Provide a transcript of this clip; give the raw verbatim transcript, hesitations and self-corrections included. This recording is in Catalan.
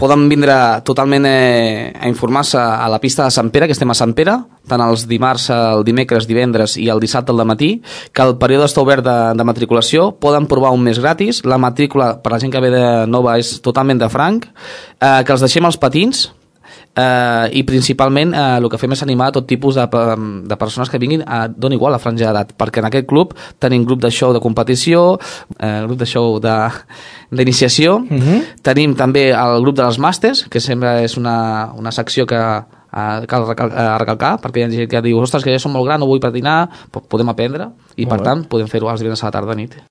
poden vindre totalment eh, a informar-se a la pista de Sant Pere, que estem a Sant Pere, tant els dimarts, el dimecres, divendres i el dissabte al matí, que el període està obert de, de matriculació, poden provar un mes gratis, la matrícula per la gent que ve de nova és totalment de franc, eh, que els deixem els patins, Uh, i principalment uh, el que fem és animar a tot tipus de, de persones que vinguin a dona igual la franja d'edat, perquè en aquest club tenim grup de show de competició, uh, grup de show d'iniciació, uh-huh. Tenim també el grup de les màsters, que sempre és una, una secció que uh, cal recal, uh, recalcar, perquè hi ha gent que diu, ostres, que ja som molt gran, no vull patinar, podem aprendre i molt per bé. Tant podem fer-ho els divendres a la tarda nit.